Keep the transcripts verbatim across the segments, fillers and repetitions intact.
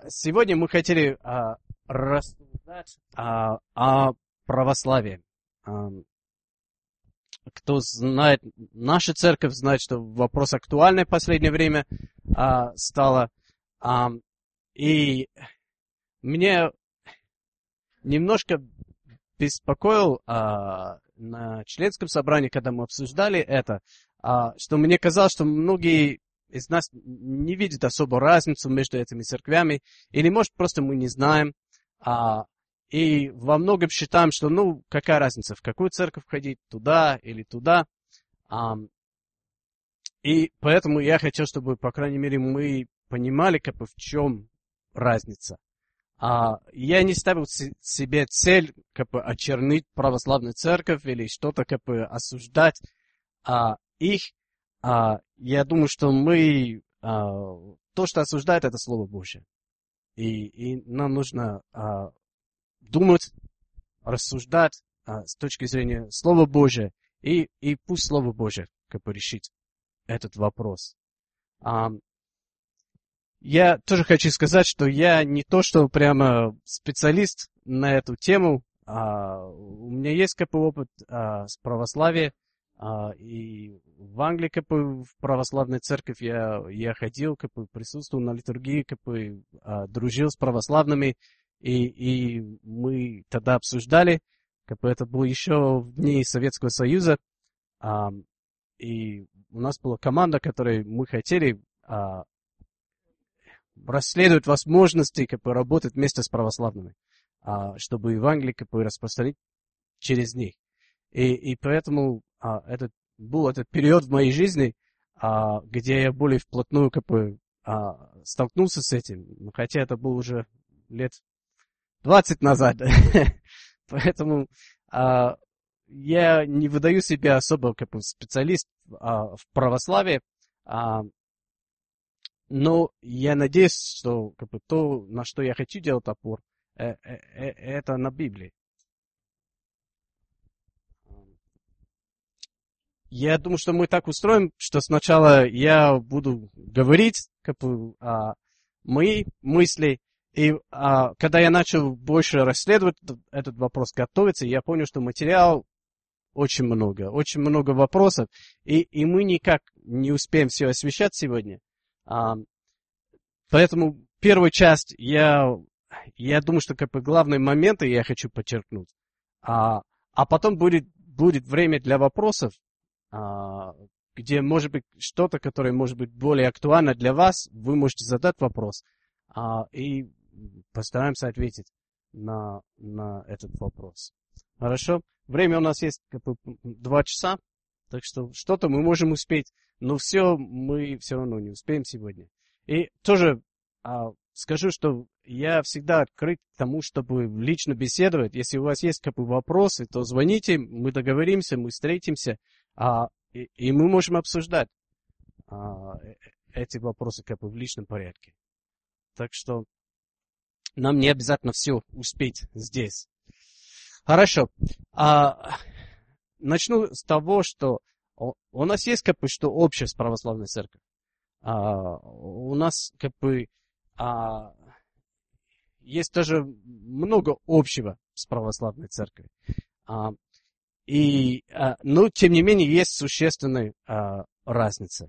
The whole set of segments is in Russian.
Сегодня мы хотели а, рассуждать а, о православии. А, кто знает, наша церковь знает, что вопрос актуальный в последнее время а, стало. А, и мне немножко беспокоил а, на членском собрании, когда мы обсуждали это, а, что мне казалось, что многие из нас не видят особо разницу между этими церквями, или, может, просто мы не знаем, а, и во многом считаем, что, ну, какая разница, в какую церковь ходить, туда или туда. А, и поэтому я хотел, чтобы, по крайней мере, мы понимали, как бы, в чем разница. А, я не ставил себе цель, как бы, очернить православную церковь или что-то, как бы, осуждать а, их. А, я думаю, что мы... А, то, что осуждает, это Слово Божье. И, и нам нужно а, думать, рассуждать а, с точки зрения Слова Божьего. И, и пусть Слово Божье, как бы, решит этот вопрос. А, я тоже хочу сказать, что я не то, что прямо специалист на эту тему. А, у меня есть, как бы, опыт а, с православием. Uh, и в Англии, как бы, в православной церкви я, я ходил, как бы, присутствовал на литургии, как бы, uh, дружил с православными, и, и мы тогда обсуждали, как бы, это было еще в дни Советского Союза, uh, и у нас была команда, которой мы хотели uh, расследовать возможности, как бы, работать вместе с православными, uh, чтобы Евангелие, как бы, распространить через них. И, и поэтому а, этот, был этот период в моей жизни, а, где я более вплотную, как бы, а, столкнулся с этим. Хотя это было уже лет двадцать назад. Поэтому а, я не выдаю себя особо, как бы, специалист а, в православии. А, но я надеюсь, что, как бы, то, на что я хочу делать опор, э, э, э, это на Библии. Я думаю, что мы так устроим, что сначала я буду говорить, как бы, а, мои мысли, и а, когда я начал больше расследовать этот вопрос, готовиться, я понял, что материал очень много, очень много вопросов, и, и мы никак не успеем все освещать сегодня. А, поэтому первую часть я, я думаю, что, как бы, главные моменты я хочу подчеркнуть, а, а потом будет, будет время для вопросов, где, может быть, что-то, которое может быть более актуально для вас, вы можете задать вопрос, и постараемся ответить на, на этот вопрос. Хорошо? Время у нас есть, как бы, два часа, так что что-то мы можем успеть, но все мы все равно не успеем сегодня. И тоже а, скажу, что я всегда открыт к тому, чтобы лично беседовать. Если у вас есть, как бы, вопросы, то звоните, мы договоримся, мы встретимся. А, и, и мы можем обсуждать а, эти вопросы, как бы, в личном порядке. Так что нам не обязательно все успеть здесь. Хорошо. А, начну с того, что у нас есть, как бы, что общее с православной церковью. А, у нас, как бы, а, есть даже много общего с православной церковью. А, И, а, но, тем не менее, есть существенная а, разница.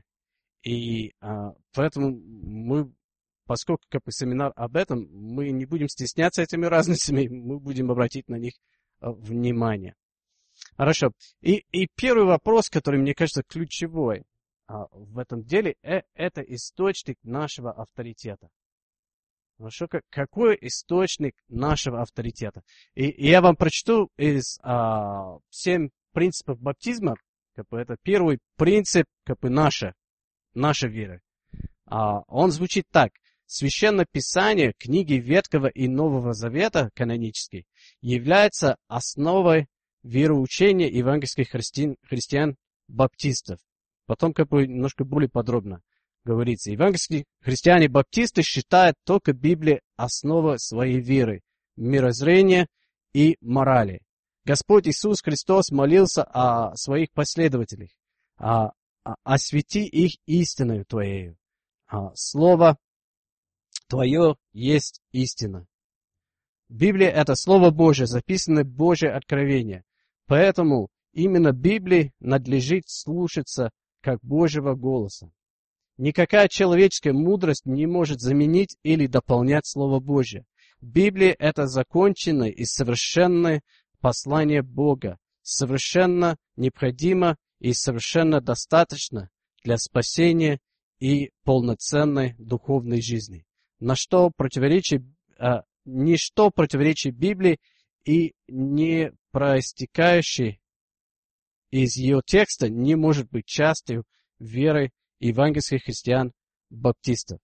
И а, поэтому мы, поскольку, как бы, семинар об этом, мы не будем стесняться этими разницами, мы будем обратить на них а, внимание. Хорошо. И, и первый вопрос, который, мне кажется, ключевой а, в этом деле, э, это источник нашего авторитета. Хорошо, какой источник нашего авторитета? И, и я вам прочту из а, семь принципов баптизма. Как бы, это первый принцип, как бы, наша, наша вера. А, он звучит так. Священное Писание, книги Ветхого и Нового Завета, канонические, является основой вероучения евангельских христиан, христиан-баптистов. Потом, как бы, немножко более подробно говорится. Евангельские христиане-баптисты считают только Библию основой своей веры, мирозрения и морали. Господь Иисус Христос молился о своих последователях. А, а, освети их истиною Твоею. А, слово Твое есть истина. Библия — это Слово Божие, записанное Божье откровение. Поэтому именно Библии надлежит слушаться как Божьего голоса. Никакая человеческая мудрость не может заменить или дополнять Слово Божье. Библия — это законченное и совершенное послание Бога, совершенно необходимо и совершенно достаточно для спасения и полноценной духовной жизни. На что противоречит, а, ничто противоречит Библии и не проистекающее из ее текста не может быть частью веры евангельских христиан-баптистов.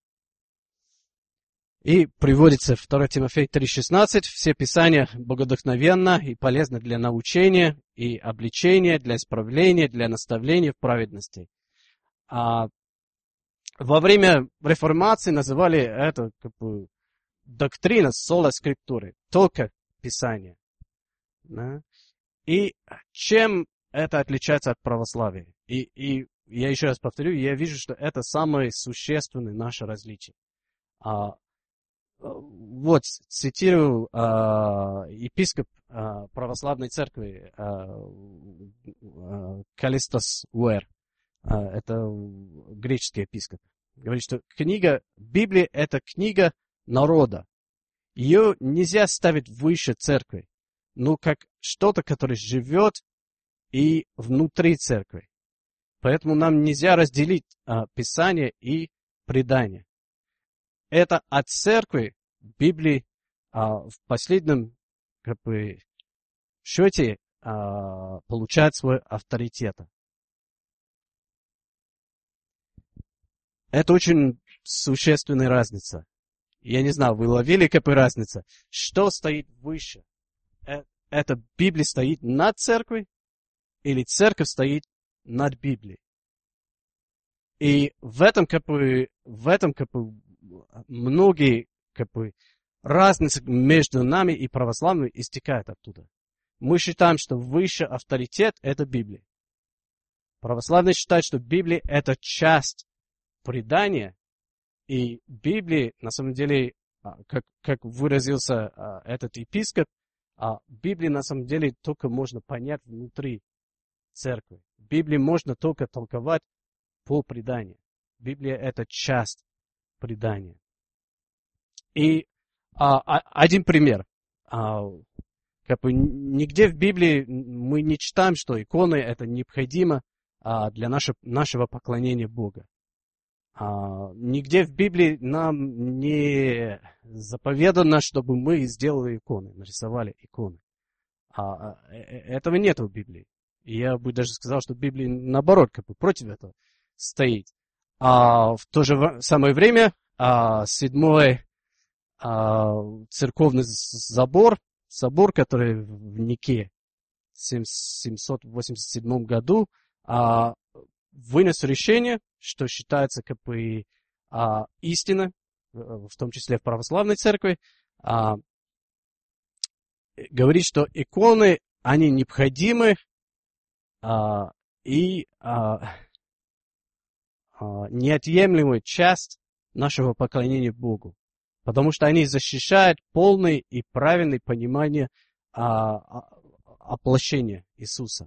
И приводится второе Тимофея три шестнадцать. Все писания богодухновенно и полезны для научения и обличения, для исправления, для наставления в праведности. А во время реформации называли это как бы доктрина сола скриптуры, только Писание. Да? И чем это отличается от православия? И, и я еще раз повторю, я вижу, что это самое существенное наше различие. А, вот, цитирую а, епископ а, православной церкви а, а, Калистос Уэр. А, это греческий епископ. Говорит, что книга, Библия — это книга народа. Ее нельзя ставить выше церкви, но как что-то, которое живет и внутри церкви. Поэтому нам нельзя разделить а, Писание и предание. Это от церкви Библии а, в последнем как бы, счете а, получает свой авторитет. Это очень существенная разница. Я не знаю, вы ловили какую разницу? Что стоит выше? Это Библия стоит над церковью или церковь стоит над Библией? И в этом, как бы, в этом как бы, многие как бы, разницы между нами и православными истекают оттуда. Мы считаем, что высший авторитет – это Библия. Православные считают, что Библия – это часть предания, и Библия, на самом деле, как, как выразился этот епископ, Библию на самом деле только можно понять внутри церкви. Библию можно только толковать по преданию. Библия – это часть предания. И а, один пример. А, как бы, нигде в Библии мы не читаем, что иконы – это необходимо а, для нашего, нашего поклонения Богу. А, нигде в Библии нам не заповедано, чтобы мы сделали иконы, нарисовали иконы. А, этого нет в Библии. И я бы даже сказал, что Библия, наоборот, как бы против этого стоит. А в то же самое время а, седьмой а, церковный собор, собор, который в Никее в семьсот восемьдесят седьмом году а, вынес решение, что считается как бы а, истина, в том числе в православной церкви, а, говорит, что иконы, они необходимы а, и а, а, неотъемлемая часть нашего поклонения Богу, потому что они защищают полное и правильное понимание а, а, воплощения Иисуса.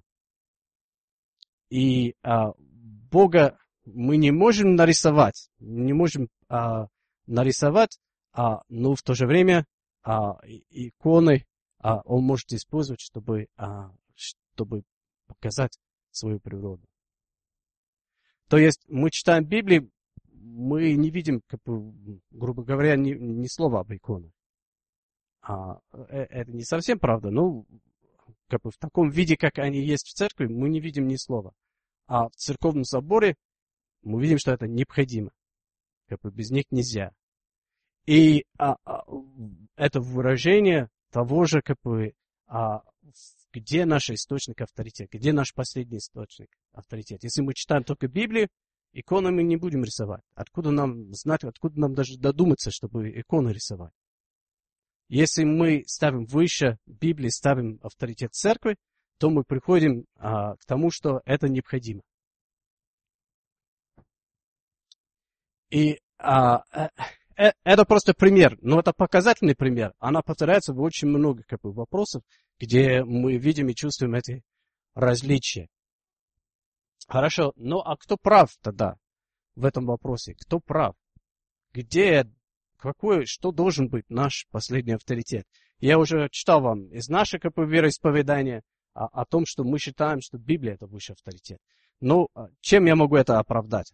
И а, Бога мы не можем нарисовать, не можем а, нарисовать, а, но в то же время а, иконы а, Он может использовать, чтобы, а, чтобы показать свою природу. То есть мы читаем Библию, мы не видим, как бы, грубо говоря, ни, ни слова об иконах. А, это не совсем правда, но как бы в таком виде, как они есть в церкви, мы не видим ни слова. А в церковном соборе мы видим, что это необходимо. Как бы без них нельзя. И а, а, это выражение того же, как бы, а, где наш источник авторитета, где наш последний источник авторитета. Если мы читаем только Библию, иконы мы не будем рисовать. Откуда нам знать, откуда нам даже додуматься, чтобы иконы рисовать? Если мы ставим выше Библии, ставим авторитет церкви, то мы приходим а, к тому, что это необходимо. И а, э, это просто пример, но это показательный пример. Она повторяется в очень много как бы, вопросов, где мы видим и чувствуем эти различия. Хорошо, ну а кто прав тогда в этом вопросе? Кто прав? Где, какой, что должен быть наш последний авторитет? Я уже читал вам из нашего как бы, вероисповедания о, о том, что мы считаем, что Библия это высший авторитет. Ну, чем я могу это оправдать?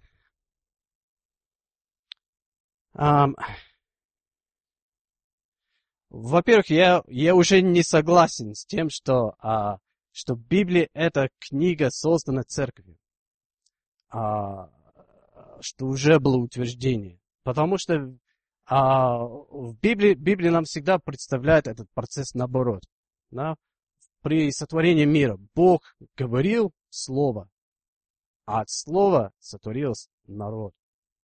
Um, во-первых, я, я уже не согласен с тем, что, uh, что Библия это книга, созданная церковью. Uh, что уже было утверждение. Потому что uh, в Библии, Библия нам всегда представляет этот процесс наоборот. Да? При сотворении мира Бог говорил слово, а от слова сотворился народ.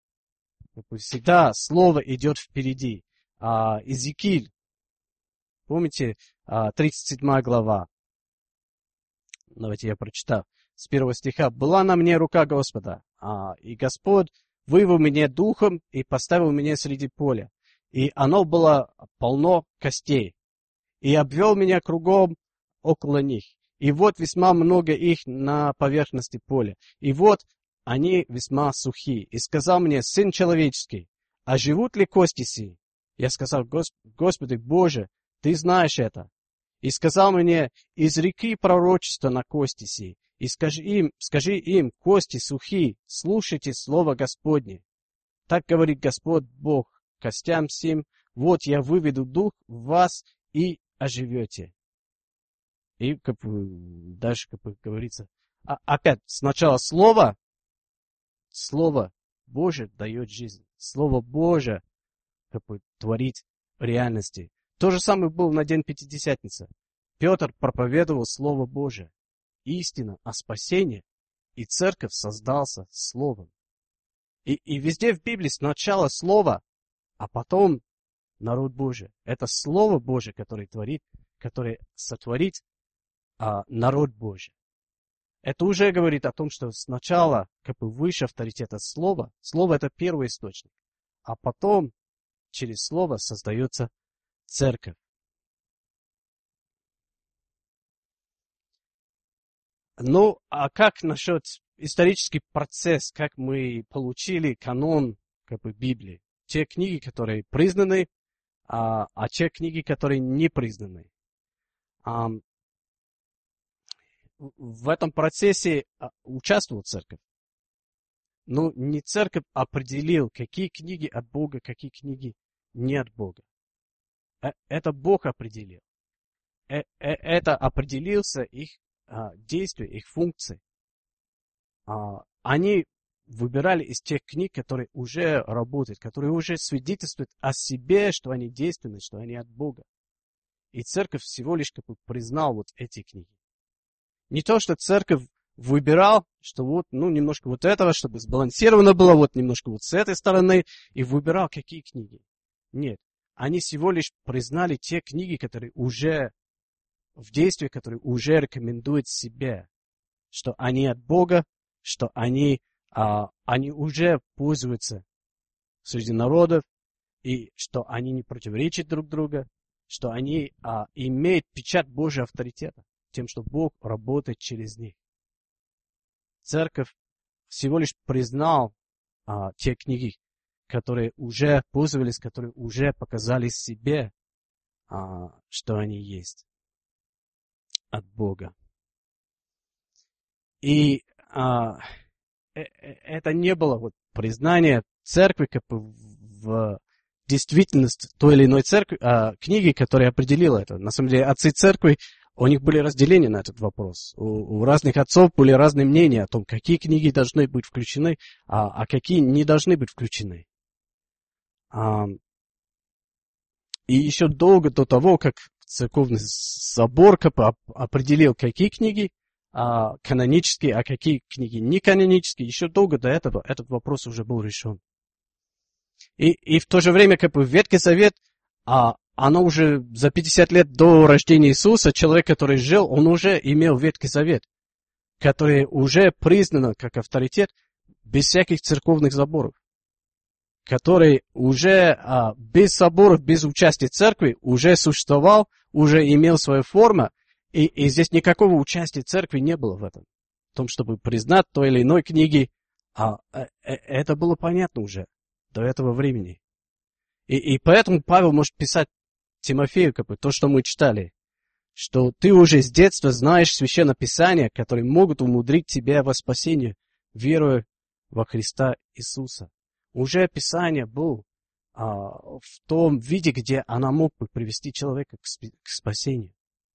Всегда слово идет впереди. А, Иезекииль, помните, а, тридцать седьмая глава. Давайте я прочитаю. С первого стиха. «Была на мне рука Господа, а, и Господь вывел меня духом и поставил меня среди поля. И оно было полно костей. И обвел меня кругом около них. И вот весьма много их на поверхности поля. И вот они весьма сухи. И сказал мне, сын человеческий, а живут ли кости сии? Я сказал, Господи Боже, ты знаешь это. И сказал мне, изреки пророчество на кости сии. И скажи им, скажи им, кости сухи, слушайте слово Господне. Так говорит Господь Бог, костям сим, вот я выведу дух в вас и оживете. И как бы, дальше, как бы говорится, а, опять сначала слово, Слово Божие дает жизнь. Слово Божие как бы, творит реальности. То же самое было на день Пятидесятницы. Петр проповедовал Слово Божие. Истина о спасении. И церковь создался Словом. И, и везде в Библии сначала Слово, а потом народ Божий. Это Слово Божие, которое творит, которое сотворит а, народ Божий. Это уже говорит о том, что сначала как бы выше авторитета слова. Слово это первый источник. А потом через слово создается церковь. Ну, а как насчет исторический процесс, как мы получили канон как бы, Библии? Те книги, которые признаны, а, а те книги, которые не признаны. А, в этом процессе участвовала церковь. Но не церковь определил, какие книги от Бога, какие книги не от Бога. Это Бог определил. Это определился их действия, их функции. Они выбирали из тех книг, которые уже работают, которые уже свидетельствуют о себе, что они действенны, что они от Бога. И церковь всего лишь как бы признала вот эти книги. Не то, что церковь выбирал, что вот, ну, немножко вот этого, чтобы сбалансировано было, вот немножко вот с этой стороны, и выбирал, какие книги. Нет. Они всего лишь признали те книги, которые уже в действии, которые уже рекомендуют себе, что они от Бога, что они, а, они уже пользуются среди народов, и что они не противоречат друг другу, что они а, имеют печать Божьего авторитета. Тем, что Бог работает через них. Церковь всего лишь признал а, те книги, которые уже пользовались, которые уже показали себе, а, что они есть от Бога. И а, э, это не было вот, признание церкви как бы в действительности той или иной церкви, а, книги, которая определила это. На самом деле, отцы церкви у них были разделения на этот вопрос. У, у разных отцов были разные мнения о том, какие книги должны быть включены, а, а какие не должны быть включены. А, и еще долго до того, как церковный собор определил, какие книги а, канонические, а какие книги не канонические, еще долго до этого этот вопрос уже был решен. И, и в то же время, как бы Ветхий Завет, а, оно уже за пятьдесят лет до рождения Иисуса, человек, который жил, он уже имел Ветхий Завет, который уже признан как авторитет без всяких церковных заборов. который уже а, без соборов, без участия церкви уже существовал, уже имел свою форму, и, и здесь никакого участия церкви не было в этом. В том, чтобы признать той или иной книги, а, а, это было понятно уже до этого времени. И, и поэтому Павел может писать Тимофею, как бы, то, что мы читали, что ты уже с детства знаешь Священное Писание, которые могут умудрить тебя во спасение, веруя во Христа Иисуса. Уже Писание было а, в том виде, где оно мог бы привести человека к, спи- к спасению.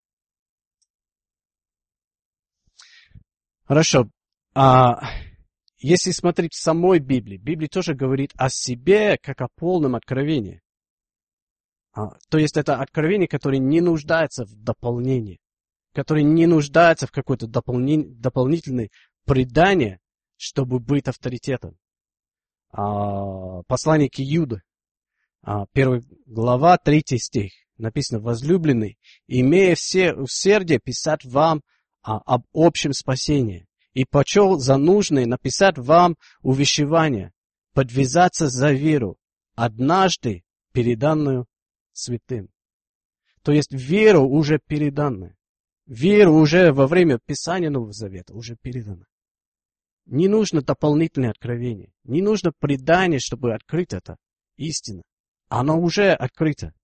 Хорошо. А, если смотреть в самой Библии, Библия тоже говорит о себе, как о полном откровении. А, то есть это откровение, которое не нуждается в дополнении, которое не нуждается в какой-то дополни- дополнительной предании, чтобы быть авторитетом. А, послание к Иуде, а, первая глава, третий стих, написано: «Возлюбленный, имея все усердие писать вам а, об общем спасении, и почел за нужное написать вам увещевание, подвязаться за веру, однажды переданную святым». То есть веру уже переданную. Веру уже во время Писания Нового Завета уже передана. Не нужно дополнительное откровение. Не нужно предание, чтобы открыть это. Истина. Оно уже открыто.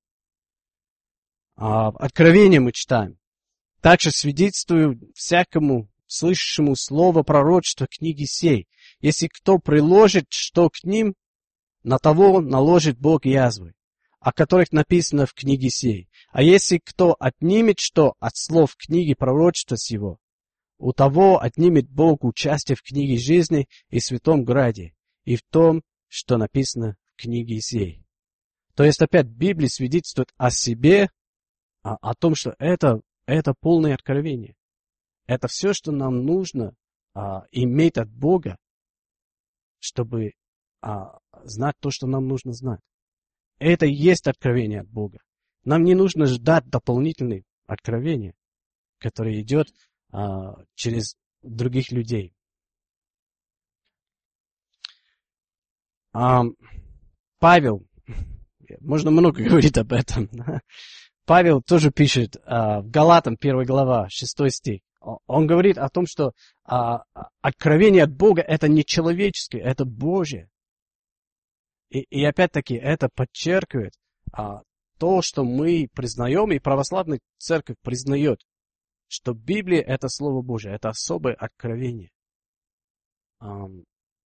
А откровение мы читаем. Также свидетельствую всякому слышащему слово пророчества книги сей. Если кто приложит что к ним, на того наложит Бог язвы, о которых написано в книге сей. А если кто отнимет что от слов книги пророчества сего, у того отнимет Бог участие в книге жизни и святом граде, и в том, что написано в книге сей. То есть опять Библия свидетельствует о себе, о, о том, что это, это полное откровение. Это все, что нам нужно а, иметь от Бога, чтобы а, знать то, что нам нужно знать. Это и есть откровение от Бога. Нам не нужно ждать дополнительных откровений, которые идет а, через других людей. А, Павел, можно много говорить об этом. Павел тоже пишет а, в Галатам, первая глава, шестой стих. Он говорит о том, что а, откровение от Бога это не человеческое, это Божье. И, и опять-таки это подчеркивает а, то, что мы признаем, и православная церковь признает, что Библия это Слово Божие, это особое откровение. Um,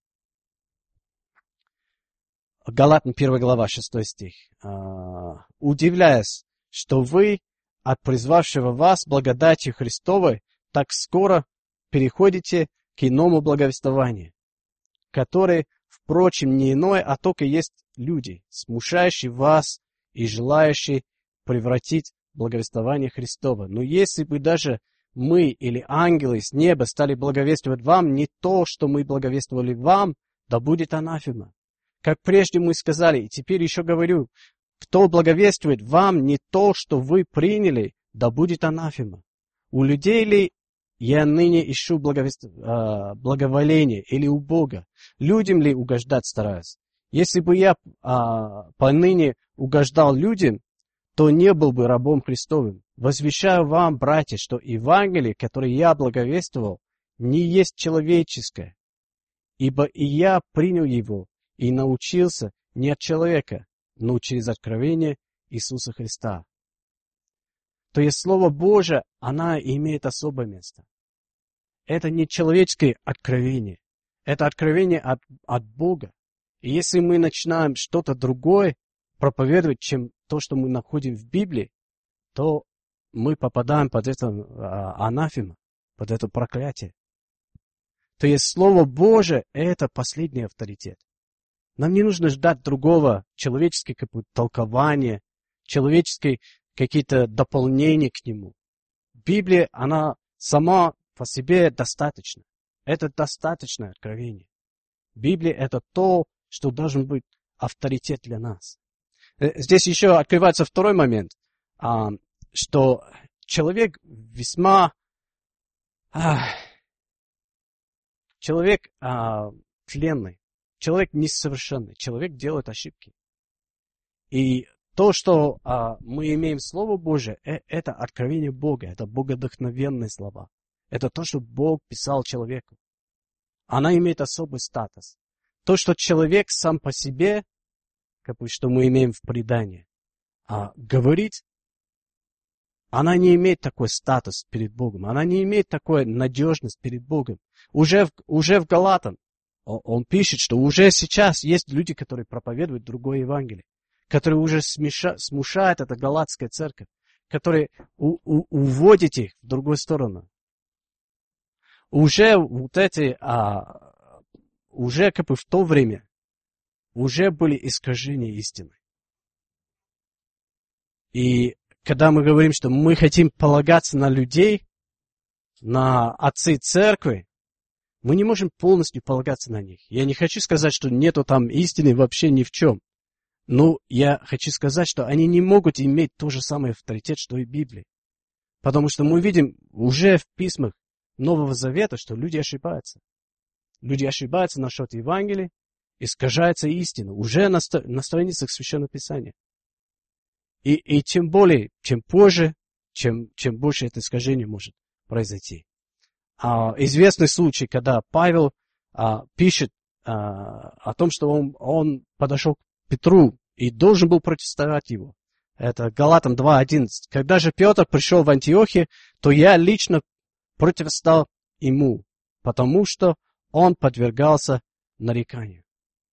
Галатам, первая глава, шестой стих. Uh, «Удивляясь, что вы от призвавшего вас благодатью Христовой так скоро переходите к иному благовествованию, которое, впрочем, не иное, а только есть люди, смущающие вас и желающие превратить благовествование Христова. Но если бы даже мы или ангелы с неба стали благовествовать вам не то, что мы благовествовали вам, да будет анафема. Как прежде мы сказали, и теперь еще говорю, кто благовествует вам не то, что вы приняли, да будет анафема. У людей ли я ныне ищу благовест... благоволение или у Бога? Людям ли угождать стараюсь? Если бы я а, поныне угождал людям, то не был бы рабом Христовым. Возвещаю вам, братья, что Евангелие, которое я благовествовал, не есть человеческое, ибо и я принял его и научился не от человека, но через откровение Иисуса Христа. То есть Слово Божие, оно имеет особое место. Это не человеческое откровение, это откровение от, от Бога. И если мы начинаем что-то другое проповедовать, чем то, что мы находим в Библии, то мы попадаем под это а, анафема, под это проклятие. То есть Слово Божие – это последний авторитет. Нам не нужно ждать другого человеческого толкования, человеческие какие-то дополнения к нему. Библия, она сама по себе достаточна. Это достаточное откровение. Библия – это то, что должен быть авторитет для нас. Здесь еще открывается второй момент, что человек весьма... Человек тленный. человек несовершенный, человек делает ошибки. И то, что а, мы имеем Слово Божие, э, это откровение Бога, это богодухновенные слова. Это то, что Бог писал человеку. Она имеет особый статус. То, что человек сам по себе, как бы, что мы имеем в предании, а, говорит, она не имеет такой статус перед Богом. Она не имеет такой надежность перед Богом. Уже в, уже в Галатам он, он пишет, что уже сейчас есть люди, которые проповедуют другое Евангелие, которые уже смеша, смущают эту галатская церковь, которые у, у, уводят их в другую сторону. Уже вот эти, а, уже как бы в то время, уже были искажения истины. И когда мы говорим, что мы хотим полагаться на людей, на отцы церкви, мы не можем полностью полагаться на них. Я не хочу сказать, что нету там истины вообще ни в чем. Но я хочу сказать, что они не могут иметь тот же самый авторитет, что и Библия. Потому что мы видим уже в письмах Нового Завета, что люди ошибаются. Люди ошибаются насчет Евангелия, искажается истина уже на, ст- на страницах Священного Писания. И, и тем более, чем позже, чем, чем больше это искажение может произойти. А, известный случай, когда Павел а, пишет а, о том, что он, он подошел к Петру и должен был протестовать его. Это Галатам два одиннадцать. Когда же Петр пришел в Антиохию, то я лично противостал ему, потому что он подвергался нареканию.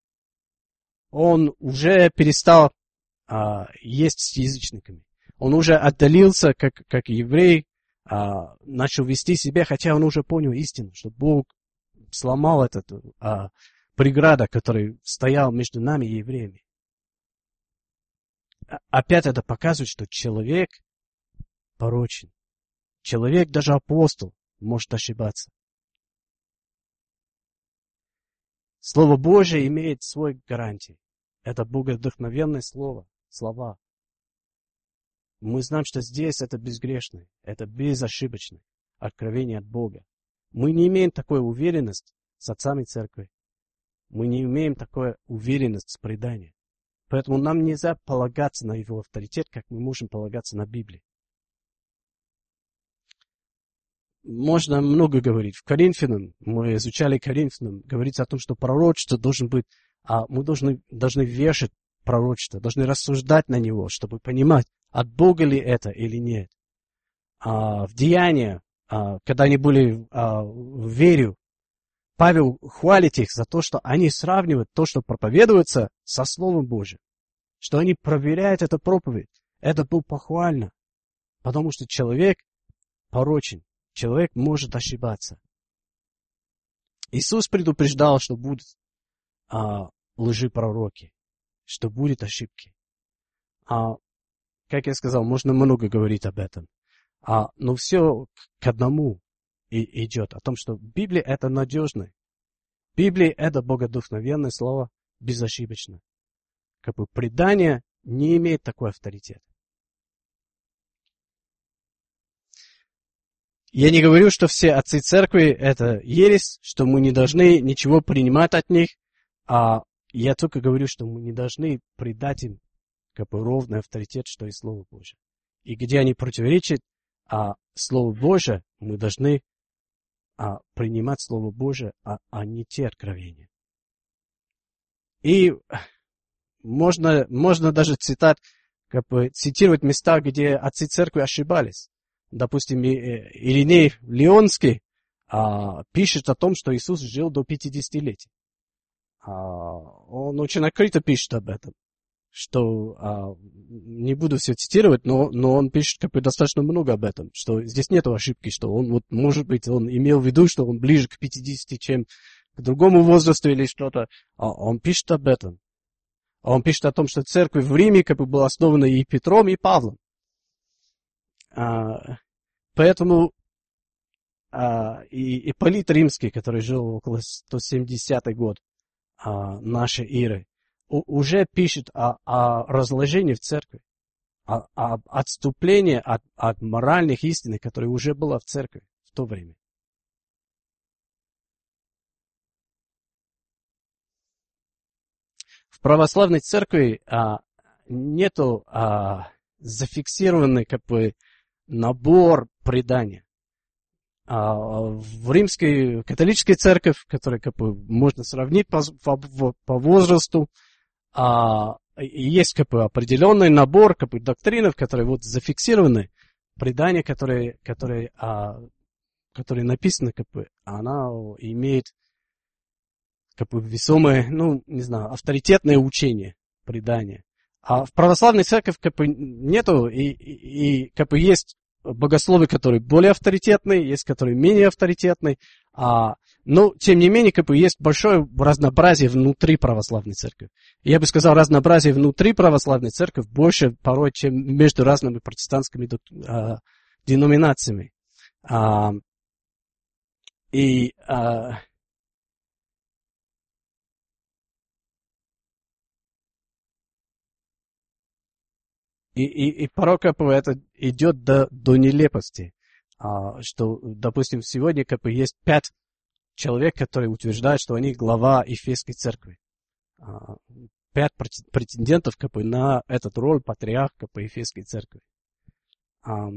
Он уже перестал а, есть с язычниками. Он уже отдалился, как, как еврей, а, начал вести себя, хотя он уже понял истину, что Бог сломал этот а, преграда, который стоял между нами и евреями. Опять это показывает, что человек порочен. Человек, даже апостол, может ошибаться. Слово Божие имеет свой гарантий. Это богодухновенное слово, слова. Мы знаем, что здесь это безгрешное, это безошибочное откровение от Бога. Мы не имеем такой уверенности с отцами церкви. Мы не имеем такой уверенности с преданием. Поэтому нам нельзя полагаться на его авторитет, как мы можем полагаться на Библию. Можно много говорить. В Коринфянам, мы изучали Коринфянам, говорится о том, что пророчество должен быть, а мы должны, должны вешать пророчество, должны рассуждать на него, чтобы понимать, от Бога ли это или нет. А в Деяниях, а, когда они были а, в вере, Павел хвалит их за то, что они сравнивают то, что проповедуется, со Словом Божьим. Что они проверяют эту проповедь. Это было похвально. Потому что человек порочен. Человек может ошибаться. Иисус предупреждал, что будут а, лжепророки, что будут ошибки. А, как я сказал, можно много говорить об этом. А, но все к одному и идет. О том, что Библия это надежно. Библия это богодухновенное слово, безошибочно. Как бы предание не имеет такой авторитет. Я не говорю, что все отцы церкви это ересь, что мы не должны ничего принимать от них, а я только говорю, что мы не должны придать им как бы ровный авторитет, что и Слово Божие. И где они противоречат а Слову Божие, мы должны а, принимать Слово Божие, а, а не те откровения. И можно, можно даже цитат, как бы, цитировать места, где отцы церкви ошибались. Допустим, Ириней Леонский а, пишет о том, что Иисус жил до пятидесятилетия. А, он очень открыто пишет об этом. Что, а, не буду все цитировать, но, но он пишет как бы достаточно много об этом. Что здесь нет ошибки, что он, вот, может быть, он имел в виду, что он ближе к пятидесяти, чем к другому возрасту или что-то. А он пишет об этом. Он пишет о том, что церковь в Риме как бы была основана и Петром, и Павлом. А, поэтому а, и Ипполит Римский, который жил около сто семидесятого года а, нашей эры, у, уже пишет о, о разложении в церкви, о, о отступлении от, от моральных истин, которые уже было в церкви в то время. в православной церкви а, нету а, зафиксированный как бы набор преданий. А, в римской католической церкви, которую как бы можно сравнить по, по, по возрасту, а, есть как бы определенный набор как бы доктрин, которые вот зафиксированы, предания, которые, которые, а, которые написаны, как бы, она имеет как бы весомое, ну, не знаю, авторитетное учение, предание. А в православной церкви как бы нету, и, и, и как бы есть богословы, которые более авторитетные, есть, которые менее авторитетные, а, но, тем не менее, как бы есть большое разнообразие внутри православной церкви. Я бы сказал, разнообразие внутри православной церкви больше порой, чем между разными протестантскими а, деноминациями. А, и а, И, и, и порой как бы это идет до, до нелепости, а, что, допустим, сегодня как бы есть пять человек, которые утверждают, что они глава Ефесской церкви. А, пять претендентов как бы на эту роль патриарха по Ефесской церкви. А,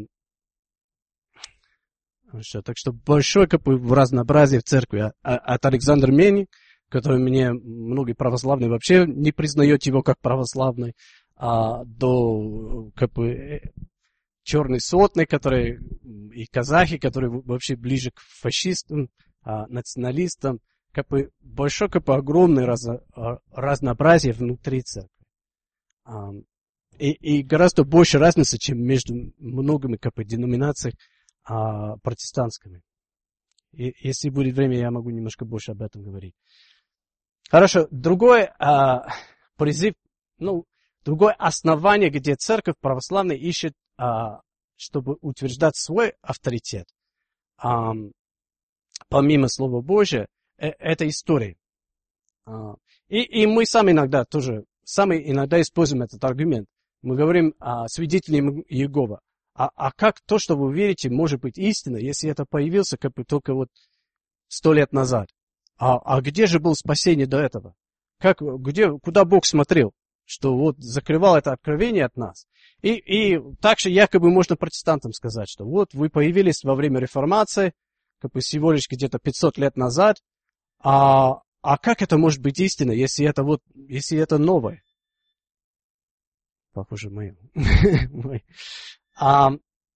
что, так что большое как бы разнообразие в церкви. А, от Александра Мени, который мне многие православные вообще не признают его как православный, А, до как бы черной сотни, которые и казахи, которые вообще ближе к фашистам, а, националистам, как бы большое, как бы огромное раз, разнообразие внутри церкви. А, и, и гораздо больше разницы, чем между многими как бы деноминациями а, протестантскими. И, если будет время, я могу немножко больше об этом говорить. Хорошо, другой а, призыв, ну, другое основание, где церковь православная ищет, а, чтобы утверждать свой авторитет, а, помимо Слова Божия, э, это история. А, и, и мы сами иногда тоже, сами иногда используем этот аргумент. Мы говорим о свидетелях Иеговы. А, а как то, что вы верите, может быть истиной, если это появился как бы только вот сто лет назад? А, а где же было спасение до этого? Как, где, куда Бог смотрел? Что вот закрывал это откровение от нас. И, и также якобы можно протестантам сказать, что вот вы появились во время реформации, как бы всего лишь где-то пятьсот лет назад, а, а как это может быть истина, если это вот, если это новое? Похоже, мы. а,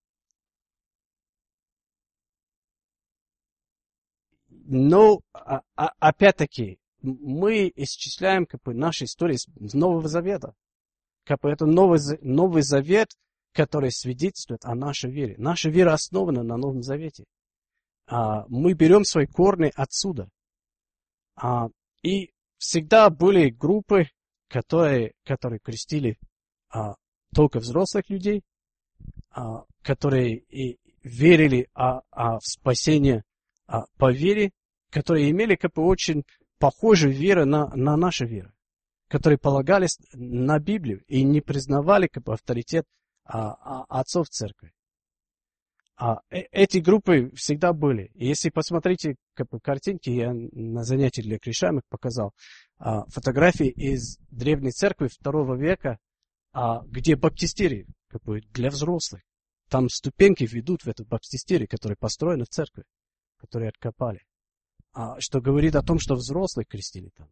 но, а, а, опять-таки, мы исчисляем как бы наши истории с Нового Завета. Как бы это новый, новый Завет, который свидетельствует о нашей вере. Наша вера основана на Новом Завете. А, мы берем свои корни отсюда. А, и всегда были группы, которые, которые крестили а, только взрослых людей, а, которые и верили а, а, в спасение а, по вере, которые имели как бы очень похожую веру на, на нашу веру, которые полагались на Библию и не признавали как бы авторитет а, а, отцов церкви. А, э, эти группы всегда были. И если посмотрите как бы, картинки, я на занятии для крещаемых показал а, фотографии из древней церкви второго века, а, где баптистерии как бы, для взрослых. Там ступеньки ведут в эту баптистерию, которая построена в церкви, которую откопали. А, что говорит о том, что взрослых крестили там.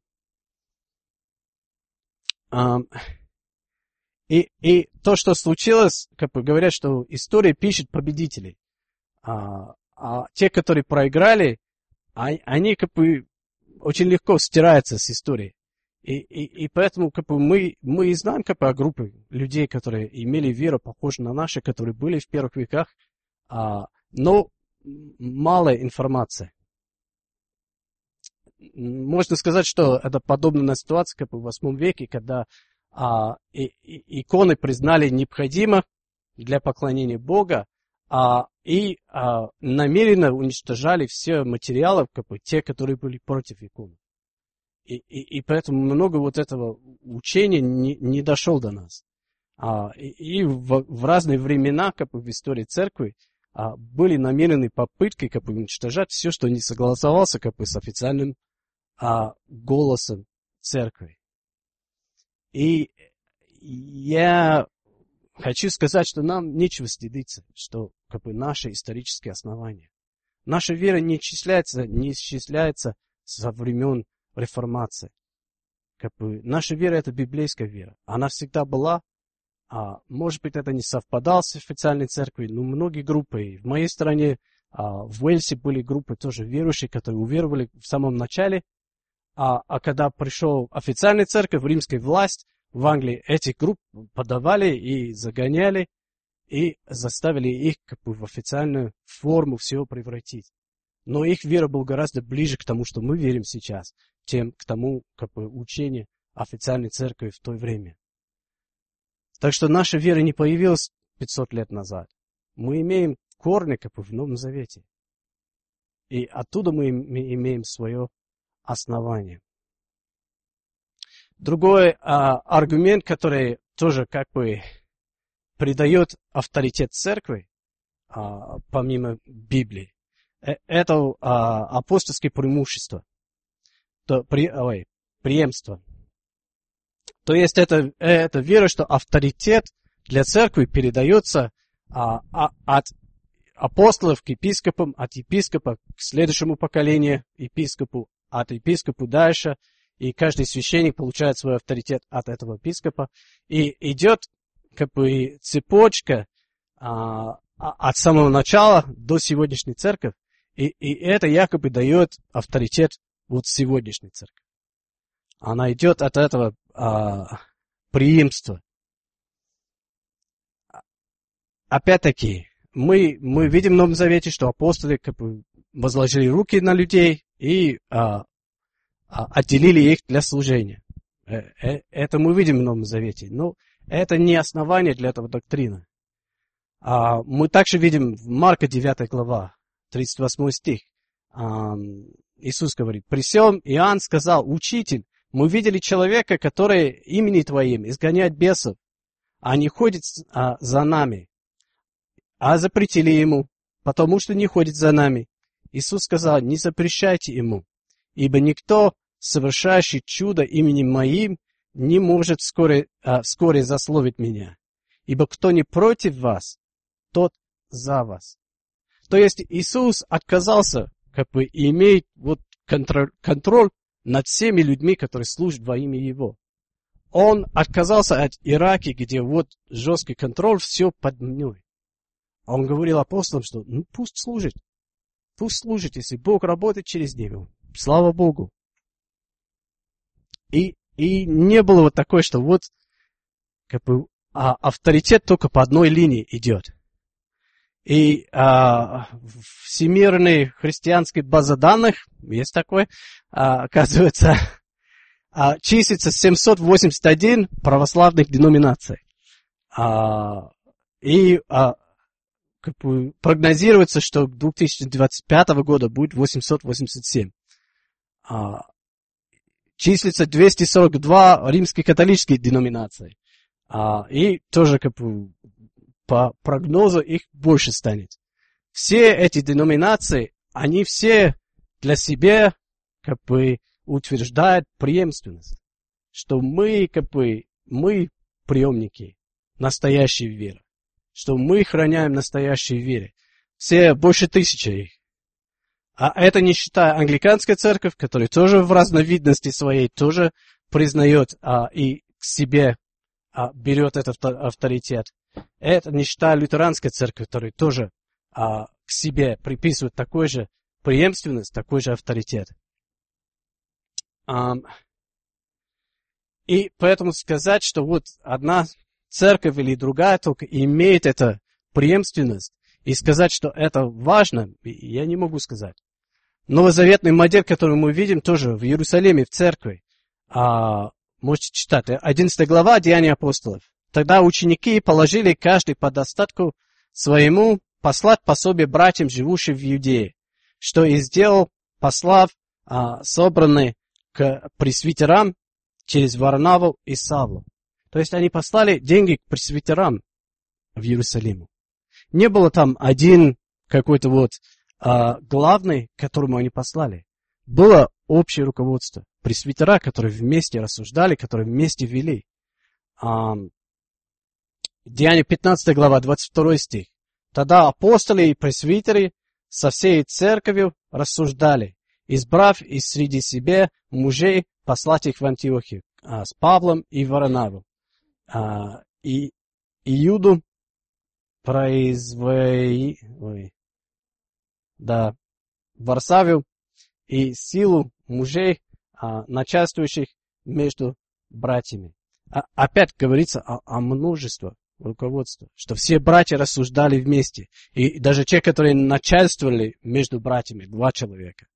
А, и, и то, что случилось, как бы говорят, что история пишет победителей. А, а те, которые проиграли, а, они как бы очень легко стираются с историей. И, и, и поэтому как бы, мы, мы и знаем как бы, о группе людей, которые имели веру, похожую на наши, которые были в первых веках, а, но мало информации. Можно сказать, что это подобно на ситуации, как бы в восьмом веке, когда а, и, и, иконы признали необходимо для поклонения Бога, а, и а, намеренно уничтожали все материалы, как бы, те, которые были против икон. И, и, и поэтому много вот этого учения не, не дошло до нас. А, и и в, в разные времена, как бы в истории церкви, а, были намеренные попытки как бы, уничтожать все, что не согласовался как бы, с официальным а, голосом церкви. И я хочу сказать, что нам нечего стыдиться, что как бы наши исторические основания. Наша вера не исчисляется, не исчисляется со времен реформации. Как бы наша вера — это библейская вера. Она всегда была. А, может быть, это не совпадало с официальной церковью, но многие группы, в моей стране, а, в Уэльсе были группы тоже верующие, которые уверовали в самом начале, а, а когда пришел официальная церковь, римская власть, в Англии этих групп подавали и загоняли, и заставили их как бы в официальную форму всего превратить. Но их вера была гораздо ближе к тому, что мы верим сейчас, чем к тому как бы учению официальной церкви в то время. Так что наша вера не появилась пятьсот лет назад. Мы имеем корни как бы в Новом Завете. И оттуда мы имеем свое основание. Другой а, аргумент, который тоже как бы придает авторитет церкви, а, помимо Библии, это а, апостольские преимущества, то, при, ой, преемство. То есть это, это вера, что авторитет для церкви передается а, а, от апостолов к епископам, от епископа к следующему поколению епископу, от епископу дальше, и каждый священник получает свой авторитет от этого епископа. И идет как бы цепочка а, от самого начала до сегодняшней церкви, и, и это якобы дает авторитет вот сегодняшней церкви. Она идет от этого а, преемства. Опять-таки, мы, мы видим в Новом Завете, что апостолы как бы возложили руки на людей и а, а, отделили их для служения. Это мы видим в Новом Завете. Но это не основание для этого доктрины. А, мы также видим в Марка девятая глава, тридцать восьмой стих. А, Иисус говорит: «При сем Иоанн сказал: Учитель, мы видели человека, который имени Твоим изгоняет бесов, а не ходит а, за нами. А запретили ему, потому что не ходит за нами». Иисус сказал: «Не запрещайте ему, ибо никто, совершающий чудо именем Моим, не может вскоре, а, вскоре засловить Меня. Ибо кто не против вас, тот за вас». То есть Иисус отказался как бы иметь вот контроль, контроль над всеми людьми, которые служат во имя Его. Он отказался от иерархии, где вот жесткий контроль, все под мной. Он говорил апостолам, что ну пусть служит. Пусть служит, если Бог работает через него. Слава Богу. И, и не было вот такое, что вот как бы а, авторитет только по одной линии идет. И а, в всемирной христианской базе данных, есть такой, а, оказывается, а, числится семьсот восемьдесят один православных деноминаций. А, и а, как бы прогнозируется, что к две тысячи двадцать пятому году будет восемьсот восемьдесят семь. А, числится двести сорок два римско-католические деноминации. А, и тоже как бы по прогнозу их больше станет. Все эти деноминации, они все для себя как бы утверждают преемственность. Что мы как бы, мы приемники настоящей веры. Что мы храняем настоящей вере. Все больше тысячи их. А это не считая англиканская церковь, которая тоже в разновидности своей тоже признает а, и к себе а, берет этот авторитет. Это не считая лютеранской церкви, которая тоже а, к себе приписывает такой же преемственность, такой же авторитет. А, и поэтому сказать, что вот одна церковь или другая только имеет эту преемственность, и сказать, что это важно, я не могу сказать. Новозаветный модель, который мы видим тоже в Иерусалиме, в церкви, а, можете читать, одиннадцатая глава Деяния апостолов. Тогда ученики положили каждый по достатку своему послать пособие братьям, живущим в Иудее, что и сделал, послав а, собранные к пресвитерам через Варнаву и Савлу. То есть они послали деньги к пресвитерам в Иерусалиму. Не было там один какой-то вот а, главный, которому они послали. Было общее руководство. Пресвитера, которые вместе рассуждали, которые вместе вели. А, Деяния пятнадцатая глава, двадцать второй стих. Тогда апостолы и пресвитеры со всей церковью рассуждали, избрав из среди себя мужей, послать их в Антиохию а, с Павлом и Варнавом. А, и Иуду произвели, ой, да, Варсавию и силу мужей, а, начальствующих между братьями. А, опять говорится о, о множестве руководства, что все братья рассуждали вместе. И даже те, которые начальствовали между братьями, два человека.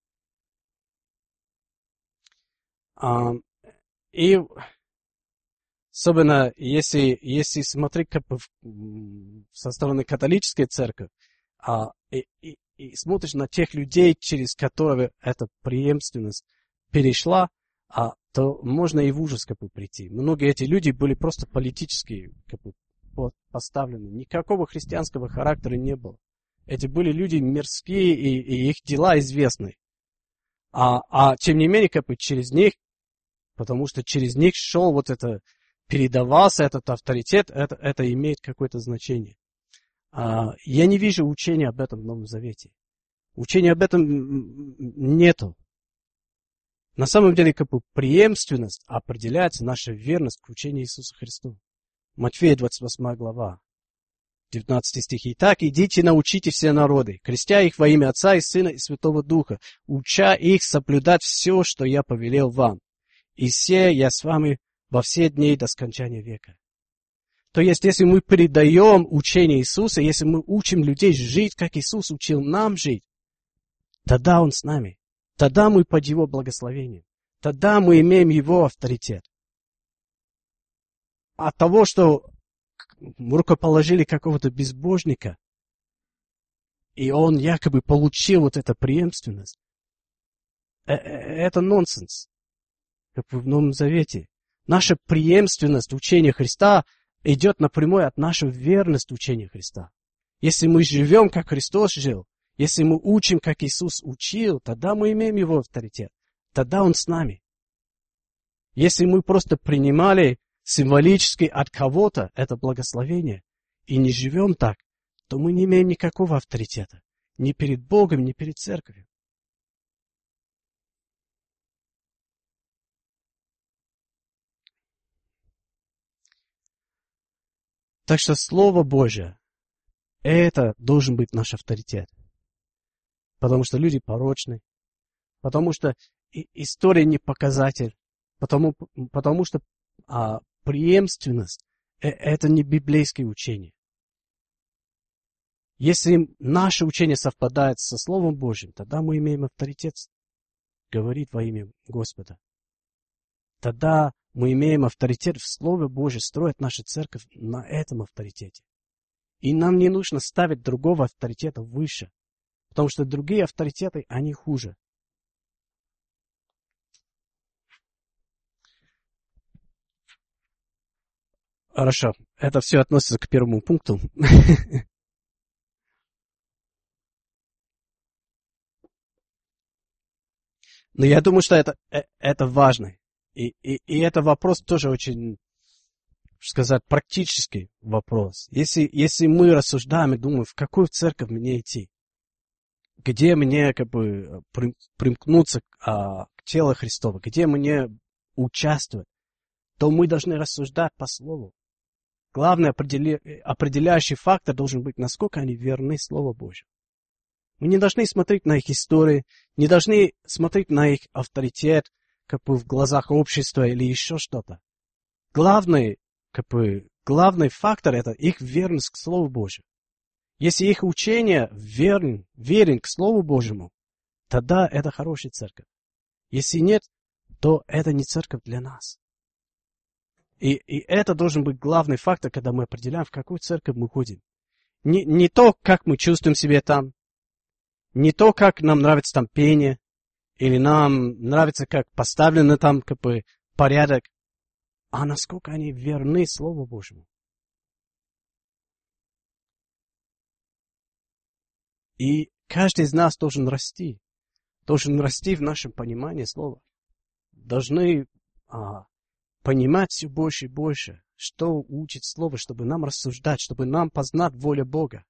А, и особенно если, если смотреть как бы со стороны католической церкви, а, и, и, и смотришь на тех людей, через которые эта преемственность перешла, а, то можно и в ужас как бы прийти. Многие эти люди были просто политически как бы поставлены. Никакого христианского характера не было. Эти были люди мирские, и, и их дела известны. А, а тем не менее, как бы через них, потому что через них шел вот это, передавался этот авторитет, это, это имеет какое-то значение. А, я не вижу учения об этом в Новом Завете. Учения об этом нету. На самом деле, как бы преемственность определяется наша верность к учению Иисуса Христа. Матфея двадцать восьмая глава, девятнадцатый стих. «Итак, идите, научите все народы, крестя их во имя Отца и Сына и Святого Духа, уча их соблюдать все, что я повелел вам. И се я с вами во все дни до скончания века». То есть, если мы передаем учение Иисуса, если мы учим людей жить, как Иисус учил нам жить, тогда Он с нами. Тогда мы под Его благословением. Тогда мы имеем Его авторитет. От того, что рукоположили какого-то безбожника, и он якобы получил вот эту преемственность, это нонсенс. Как в Новом Завете. Наша преемственность учения Христа идет напрямую от нашей верности учения Христа. Если мы живем, как Христос жил, если мы учим, как Иисус учил, тогда мы имеем Его авторитет. Тогда Он с нами. Если мы просто принимали символически от кого-то это благословение и не живем так, то мы не имеем никакого авторитета. Ни перед Богом, ни перед церковью. Так что Слово Божие, это должен быть наш авторитет. Потому что люди порочны, потому что история не показатель, потому, потому что а, преемственность – это не библейское учение. Если наше учение совпадает со Словом Божьим, тогда мы имеем авторитет говорить во имя Господа. Тогда мы имеем авторитет в Слове Божьем, строить нашу церковь на этом авторитете. И нам не нужно ставить другого авторитета выше, потому что другие авторитеты, они хуже. Хорошо, это все относится к первому пункту. Но я думаю, что это, это важно. И, и, и это вопрос тоже очень, сказать, практический вопрос. Если, если мы рассуждаем и думаем, в какую церковь мне идти, где мне как бы примкнуться а, к телу Христова, где мне участвовать, то мы должны рассуждать по Слову. Главный определя... определяющий фактор должен быть, насколько они верны Слову Божьему. Мы не должны смотреть на их истории, не должны смотреть на их авторитет, как бы в глазах общества или еще что-то. Главный, как бы, главный фактор – это их верность к Слову Божьему. Если их учение верен, верен к Слову Божьему, тогда это хорошая церковь. Если нет, то это не церковь для нас. И, и это должен быть главный фактор, когда мы определяем, в какую церковь мы ходим. Не, не то, как мы чувствуем себя там, не то, как нам нравится там пение, или нам нравится, как поставлено там как бы порядок, а насколько они верны Слову Божьему. И каждый из нас должен расти, должен расти в нашем понимании Слова. Должны а, понимать все больше и больше, что учит Слово, чтобы нам рассуждать, чтобы нам познать волю Бога.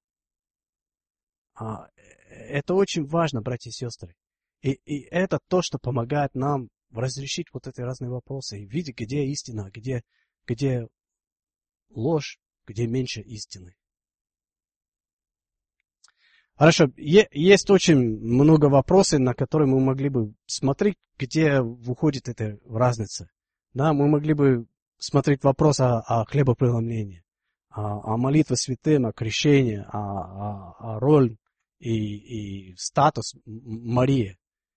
Это очень важно, братья и сестры. И, и это то, что помогает нам разрешить вот эти разные вопросы и видеть, где истина, где, где ложь, где меньше истины. Хорошо, есть очень много вопросов, на которые мы могли бы смотреть, где выходит эта разница. Да, мы могли бы смотреть вопрос о, о хлебопреломлении, о, о молитве святым, о крещении, о, о, о роль и, и статус Марии.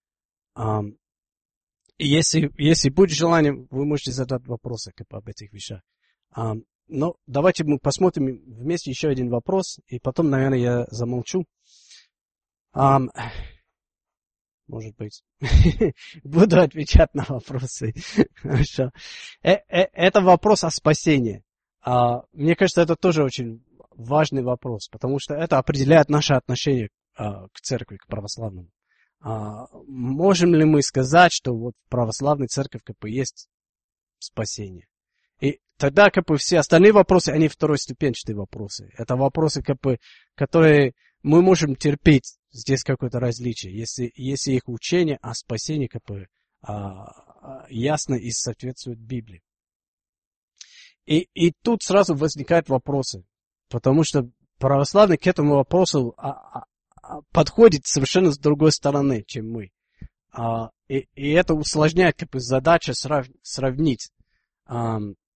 И если, если будет желание, вы можете задать вопросы об этих вещах. Но давайте мы посмотрим вместе еще один вопрос, и потом, наверное, я замолчу. Um, может быть, буду отвечать на вопросы. Хорошо. Э -э это вопрос о спасении. Uh, мне кажется, это тоже очень важный вопрос, потому что это определяет наше отношение uh, к церкви, к православному. Uh, можем ли мы сказать, что вот в православной церкви как бы есть спасение? И тогда как бы все остальные вопросы, они второстепенчатые вопросы. Это вопросы, как бы, которые мы можем терпеть. Здесь какое-то различие, если, если их учение о спасении как бы, а, ясно и соответствует Библии. И, и тут сразу возникают вопросы, потому что православный к этому вопросу а, а, подходит совершенно с другой стороны, чем мы. А, и, и это усложняет как бы, задачу срав, сравнить. А,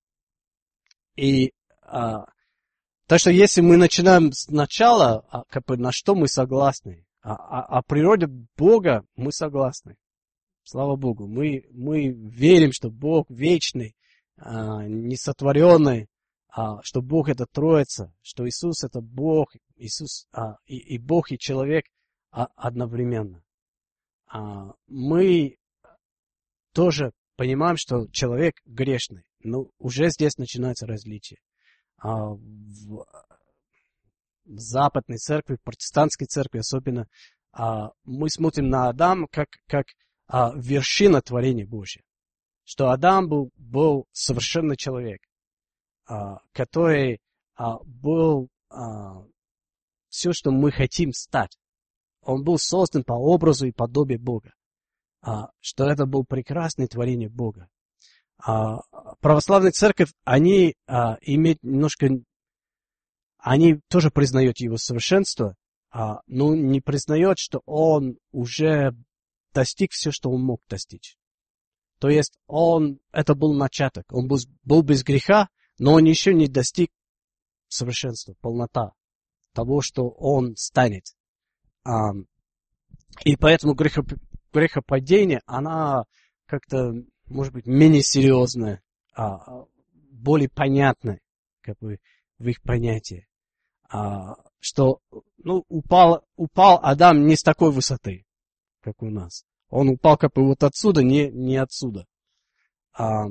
и а, так что если мы начинаем сначала, как бы, на что мы согласны, о, о, о природе Бога мы согласны. Слава Богу. Мы, мы верим, что Бог вечный, а, несотворенный, а, что Бог это Троица, что Иисус это Бог, Иисус а, и, и Бог, и человек а, одновременно. А, мы тоже понимаем, что человек грешный, но уже здесь начинается различие. А, в, в западной церкви, в протестантской церкви особенно, а, мы смотрим на Адама как, как а, вершина творения Божьего. Что Адам был, был совершенный человек, а, который а, был а, все, что мы хотим стать. Он был создан по образу и подобию Бога. А, что это был прекрасное творение Бога. А, православная церковь, они а, имеют немножко... Они тоже признают его совершенство, а, но не признают, что он уже достиг все, что он мог достичь. То есть он, это был начаток. Он был, был без греха, но он еще не достиг совершенства, полнота того, что он станет. А, и поэтому грехоп, грехопадение, она как-то, может быть, менее серьезная, а, более понятная, как бы, в их понятии. А, что, ну, упал, упал Адам не с такой высоты, как у нас. Он упал как бы вот отсюда, не, не отсюда. А,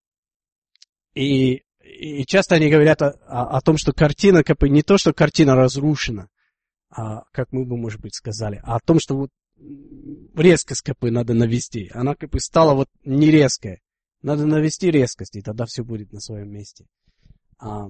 и, и часто они говорят о, о, о том, что картина, как бы, не то, что картина разрушена, а, как мы бы, может быть, сказали, а о том, что вот резкость, как бы, надо навести. Она, как бы, стала вот не резкая. Надо навести резкость, и тогда все будет на своем месте. А,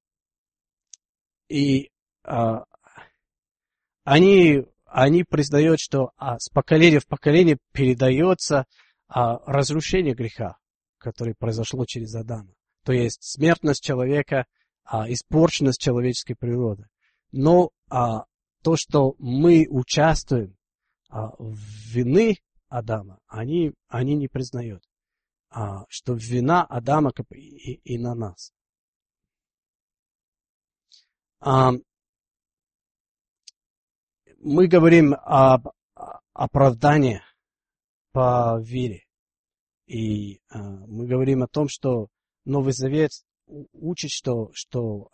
И а, они, они признают, что а, с поколения в поколение передается а, разрушение греха, которое произошло через Адама. То есть смертность человека, а, испорченность человеческой природы. Но а, то, что мы участвуем а, в вины Адама, они, они не признают. А, что вина Адама как бы, и, и на нас. Мы говорим об оправдании по вере. И мы говорим о том, что Новый Завет учит, что, что,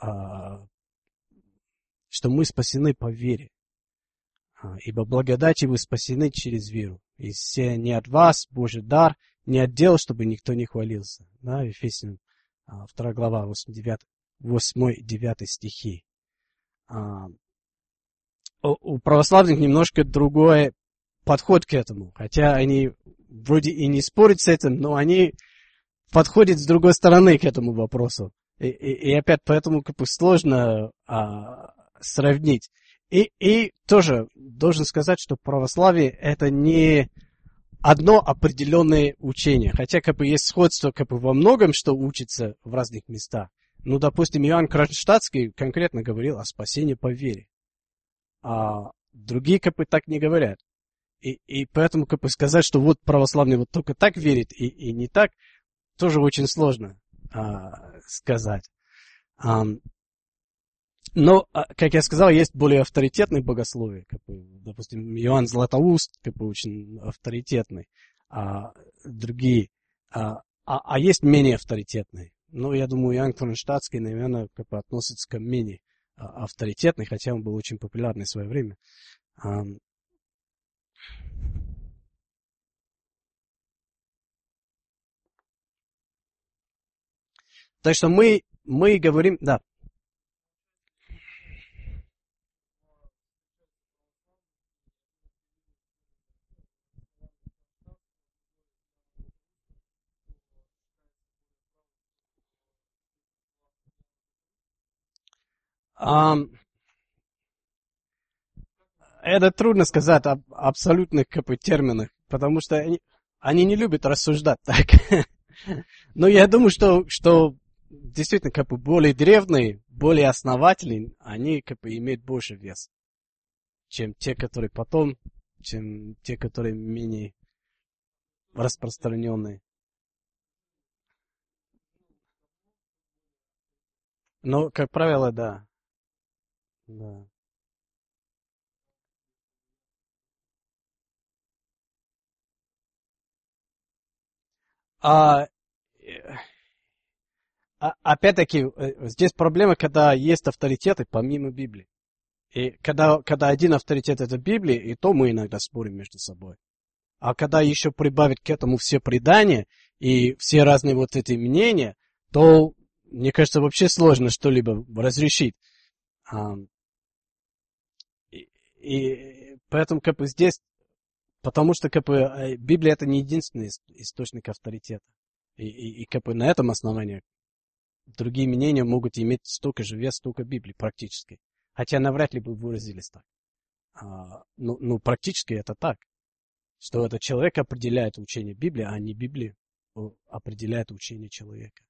что мы спасены по вере. Ибо благодати вы спасены через веру. И все не от вас, Божий дар, не от дел, чтобы никто не хвалился. Да, Ефесянам вторая глава, восьмой и девятый стихи. У православных немножко другой подход к этому. Хотя они вроде и не спорят с этим, но они подходят с другой стороны к этому вопросу. И, и, и опять поэтому как бы сложно а, сравнить. И, и тоже должен сказать, что православие это не одно определенное учение. Хотя как бы есть сходство как бы во многом, что учится в разных местах. Ну, допустим, Иоанн Кронштадтский конкретно говорил о спасении по вере. А другие как бы так не говорят. И, и поэтому как бы сказать, что вот православный вот только так верит и, и не так, тоже очень сложно а, сказать. А, но, как я сказал, есть более авторитетные богословия. Как бы, допустим, Иоанн Златоуст как бы очень авторитетный. А другие. А, а, а есть менее авторитетные. Ну, я думаю, Иоанн Кронштадтский, наверное, как бы относится к менее а, авторитетный, хотя он был очень популярный в свое время. А, так что мы, мы говорим, да. А, это трудно сказать об абсолютных как бы, терминах, потому что они, они не любят рассуждать так. Но я думаю, что, что действительно как бы более древние, более основательные, они как бы имеют больше вес, чем те, которые потом, чем те, которые менее распространенные. Но, как правило, да. Да. А, э, а- опять-таки, э, здесь проблема, когда есть авторитеты помимо Библии. И когда, когда один авторитет это Библия, и то мы иногда спорим между собой. А когда еще прибавить к этому все предания и все разные вот эти мнения, то, мне кажется, вообще сложно что-либо разрешить. А, и, и поэтому как бы здесь, потому что как бы э, Библия это не единственный ис- источник авторитета. И, и, и как бы на этом основании другие мнения могут иметь столько же вес, столько Библии практически. Хотя навряд ли бы выразились так. А, ну, ну, практически это так. Что этот человек определяет учение Библии, а не Библия определяет учение человека.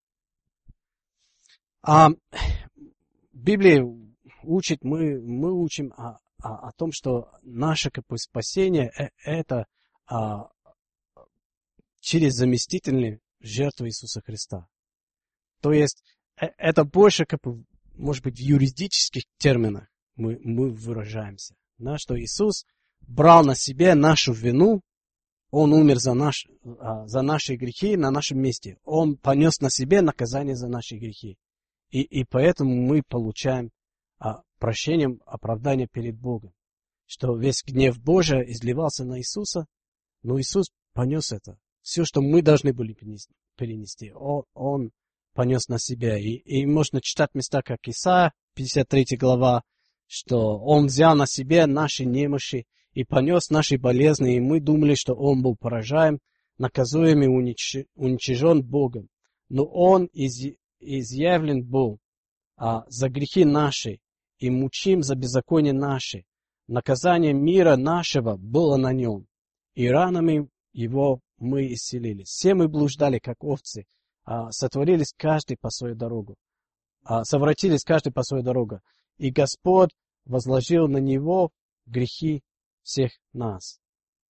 А Библия учит, мы, мы учим о, о, о том, что наше как бы, спасение э, это а, через заместительную жертву Иисуса Христа. То есть э, это больше, как бы, может быть, в юридических терминах мы, мы выражаемся. Да, что Иисус брал на себя нашу вину. Он умер за, наш, за наши грехи на нашем месте. Он понес на себе наказание за наши грехи. И, и поэтому мы получаем а, прощением, оправдание перед Богом. Что весь гнев Божий изливался на Иисуса, но Иисус понес это. Все, что мы должны были перенести, Он, он понес на себя. И, и можно читать места, как Исайя, пятьдесят третья глава, что Он взял на себя наши немощи и понес наши болезни, и мы думали, что Он был поражаем, наказуем и уничижен Богом. Но Он из, изъявлен был а, за грехи наши, и мучим за беззаконие наши. Наказание мира нашего было на Нем, и ранами Его мы исцелились. Все мы блуждали, как овцы, а, сотворились каждый по свою дорогу, а, совратились каждый по свою дорогу, и Господь возложил на Него грехи всех нас.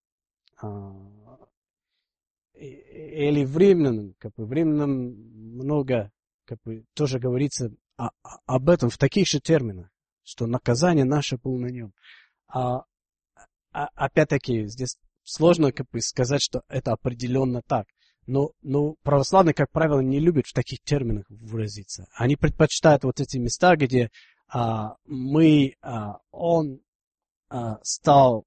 Или в Римлянам, как бы в Римлянам много, как бы тоже говорится о, об этом в таких же терминах, что наказание наше было на Нем. А, а, опять-таки, здесь сложно как бы сказать, что это определенно так. Но, но православные, как правило, не любят в таких терминах выразиться. Они предпочитают вот эти места, где а, мы, а, он а, стал...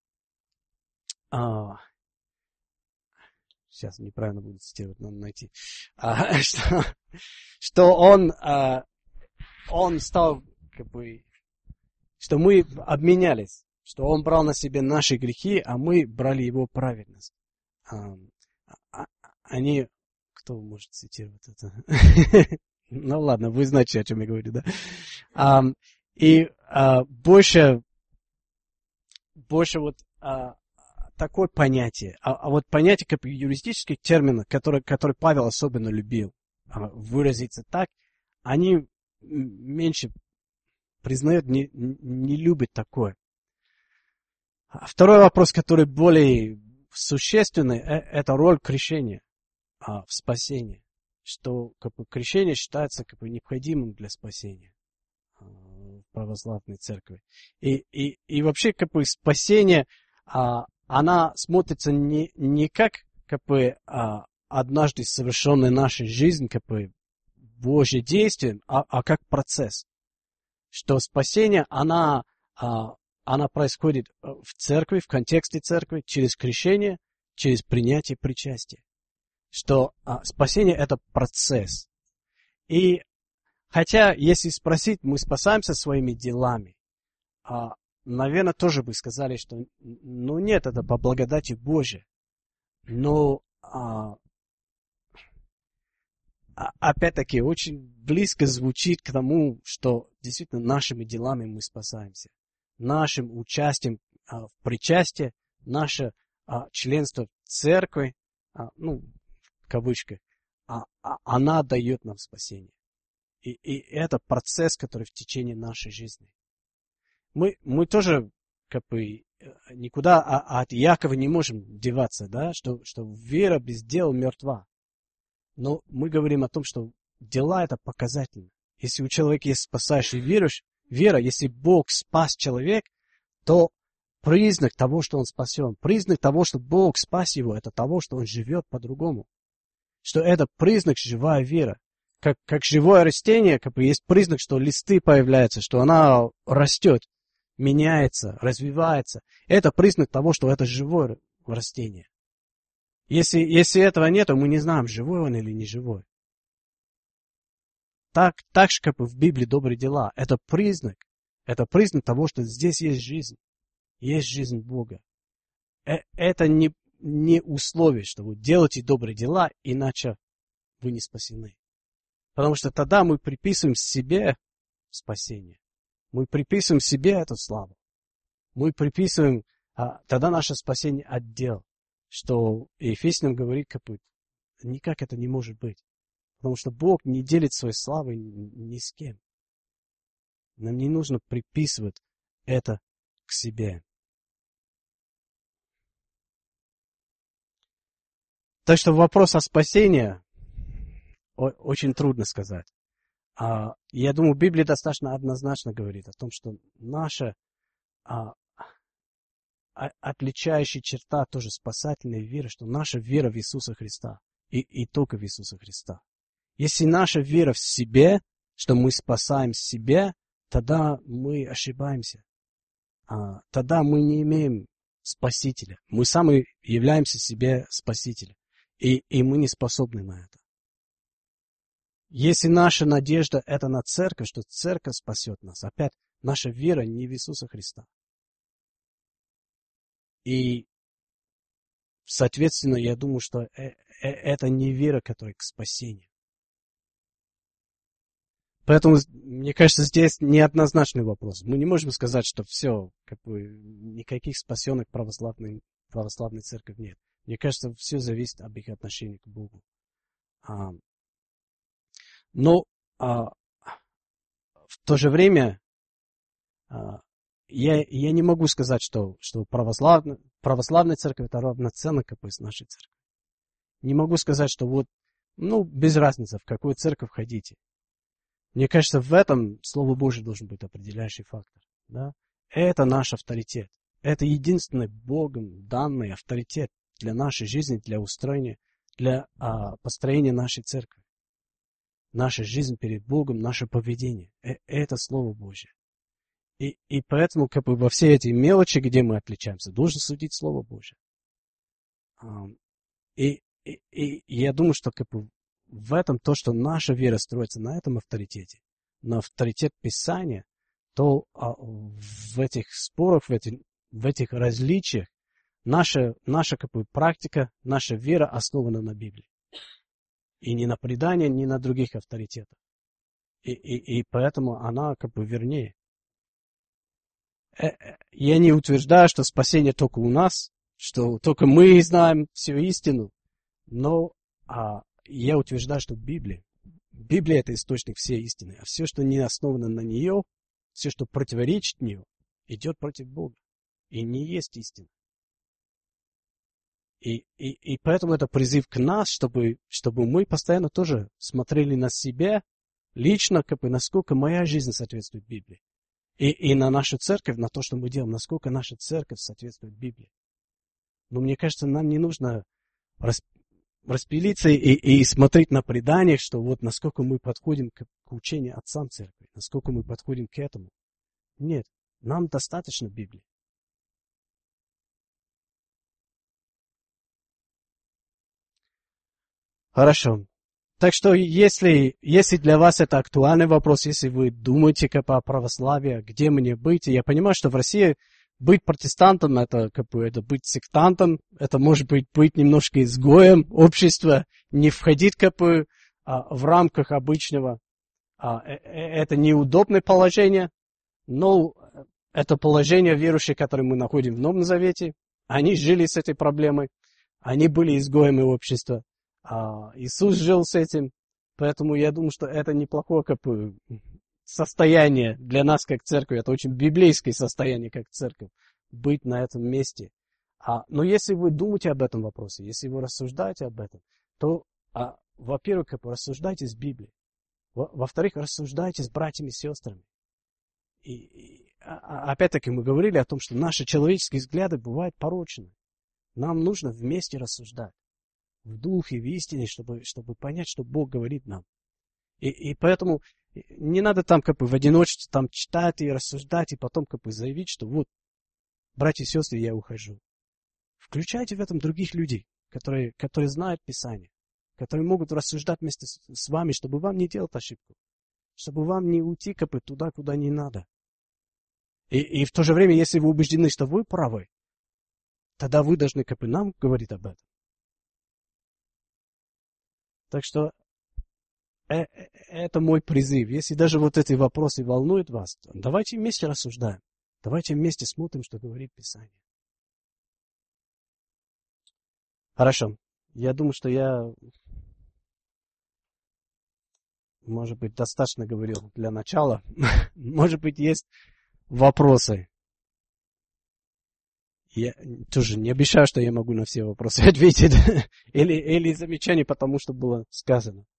А, сейчас неправильно буду цитировать, надо найти. А, что, что он, а, он стал, как бы, что мы обменялись. Что он брал на себе наши грехи, а мы брали его праведность. А, а, они... Кто может цитировать это? Ну ладно, вы знаете, о чем я говорю, да? А, и а, больше, больше вот а, такое понятие, а, а вот понятие как юридических терминов, которые, которые Павел особенно любил а, выразиться так, они меньше признают, не, не любят такое. А второй вопрос, который более существенный, это роль крещения а, в спасении. Что как бы, крещение считается как бы, необходимым для спасения а, в православной церкви. И, и, и вообще как бы, спасение, а, она смотрится не, не как, как бы, а, однажды совершенная наша жизнь, как бы, Божье действие, а, а как процесс. Что спасение, она, а, она происходит в церкви, в контексте церкви, через крещение, через принятие причастия. Что а, спасение – это процесс. И хотя, если спросить, мы спасаемся своими делами, а, наверное, тоже бы сказали, что ну нет, это по благодати Божией. Но а, опять-таки очень близко звучит к тому, что действительно нашими делами мы спасаемся. Нашим участием а, в причастии, наше а, членство в церкви, а, ну, в кавычках, а, а, она дает нам спасение. И, и это процесс, который в течение нашей жизни. Мы, мы тоже как бы никуда от Якова не можем деваться, да, что, что вера без дел мертва. Но мы говорим о том, что дела это показательно. Если у человека есть спасающий верующий, вера, если Бог спас человека, то признак того, что он спасен, признак того, что Бог спас его, это того, что он живет по-другому. Что это признак живая вера. Как, как живое растение, как бы есть признак, что листы появляются, что она растет, меняется, развивается. Это признак того, что это живое растение. Если, если этого нет, то мы не знаем, живой он или не живой. Так, так же, как и в Библии добрые дела. Это признак. Это признак того, что здесь есть жизнь. Есть жизнь Бога. Э, это не, не условие, что вы делаете добрые дела, иначе вы не спасены. Потому что тогда мы приписываем себе спасение. Мы приписываем себе эту славу. Мы приписываем, а, тогда наше спасение отдел. Что Ефесянам говорит, как бы, никак это не может быть. Потому что Бог не делит своей славы ни с кем. Нам не нужно приписывать это к себе. Так что вопрос о спасении очень трудно сказать. А, я думаю, Библия достаточно однозначно говорит о том, что наша а, а, отличающая черта тоже спасательной веры, что наша вера в Иисуса Христа и, и только в Иисуса Христа. Если наша вера в себе, что мы спасаем себя, тогда мы ошибаемся. А, тогда мы не имеем Спасителя. Мы сами являемся себе Спасителем. И, и мы не способны на это. Если наша надежда это на церковь, что церковь спасет нас, опять наша вера не в Иисуса Христа. И, соответственно, я думаю, что это не вера, которая к спасению. Поэтому, мне кажется, здесь неоднозначный вопрос. Мы не можем сказать, что все, как бы, никаких спасенных православной, православной церкви нет. Мне кажется, все зависит от их отношения к Богу. А, но а, в то же время а, я, я не могу сказать, что, что православная, православная церковь это равноценно как бы с нашей церковью. Не могу сказать, что вот, ну, без разницы, в какую церковь ходите. Мне кажется, в этом Слово Божие должен быть определяющий фактор. Да? Это наш авторитет. Это единственный Богом данный авторитет для нашей жизни, для устроения, для а, построения нашей церкви. Наша жизнь перед Богом, наше поведение. Э, это Слово Божие. И, и поэтому как бы, во все эти мелочи, где мы отличаемся, должен судить Слово Божие. А, и, и, и я думаю, что как бы, в этом то, что наша вера строится на этом авторитете, на авторитет Писания, то а, в этих спорах, в, эти, в этих различиях наша, наша как бы, практика, наша вера основана на Библии. И не на предании, ни на других авторитетах. И, и, и поэтому она как бы вернее. Я не утверждаю, что спасение только у нас, что только мы знаем всю истину, но а, я утверждаю, что Библия, Библия это источник всей истины, а все, что не основано на нее, все, что противоречит нее, идет против Бога и не есть истина. И, и, и поэтому это призыв к нас, чтобы, чтобы мы постоянно тоже смотрели на себя, лично, как бы, насколько моя жизнь соответствует Библии. И, и на нашу церковь, на то, что мы делаем, насколько наша церковь соответствует Библии. Но мне кажется, нам не нужно рас, распилиться и, и смотреть на преданиях, что вот насколько мы подходим к, к учению отцам церкви, насколько мы подходим к этому. Нет, нам достаточно Библии. Хорошо. Так что, если, если для вас это актуальный вопрос, если вы думаете как бы о православии, где мне быть, и я понимаю, что в России быть протестантом, это как бы это быть сектантом, это может быть быть немножко изгоем общества, не входить как бы а, в рамках обычного. А, э, это неудобное положение, но это положение верующих, которые мы находим в Новом Завете. Они жили с этой проблемой, они были изгоями общества. А Иисус жил с этим, поэтому я думаю, что это неплохое как бы состояние для нас как церковь, это очень библейское состояние как церковь, быть на этом месте. А, но если вы думаете об этом вопросе, если вы рассуждаете об этом, то, а, во-первых, как бы рассуждайте с Библией, во- во-вторых, рассуждайте с братьями и сестрами. И, и а, опять-таки мы говорили о том, что наши человеческие взгляды бывают порочны. Нам нужно вместе рассуждать. В духе, в истине, чтобы, чтобы понять, что Бог говорит нам. И, и поэтому не надо там как бы в одиночестве там читать и рассуждать, и потом как бы заявить, что вот, братья и сестры, я ухожу. Включайте в этом других людей, которые, которые знают Писание, которые могут рассуждать вместе с, с вами, чтобы вам не делать ошибку, чтобы вам не уйти как бы туда, куда не надо. И, и в то же время, если вы убеждены, что вы правы, тогда вы должны как бы нам говорить об этом. Так что э, э, это мой призыв. Если даже вот эти вопросы волнуют вас, давайте вместе рассуждаем. Давайте вместе смотрим, что говорит Писание. Хорошо. Я думаю, что я, может быть, достаточно говорил для начала. Может быть, есть вопросы. Я тоже не обещаю, что я могу на все вопросы ответить. или, или замечания, потому что было сказано.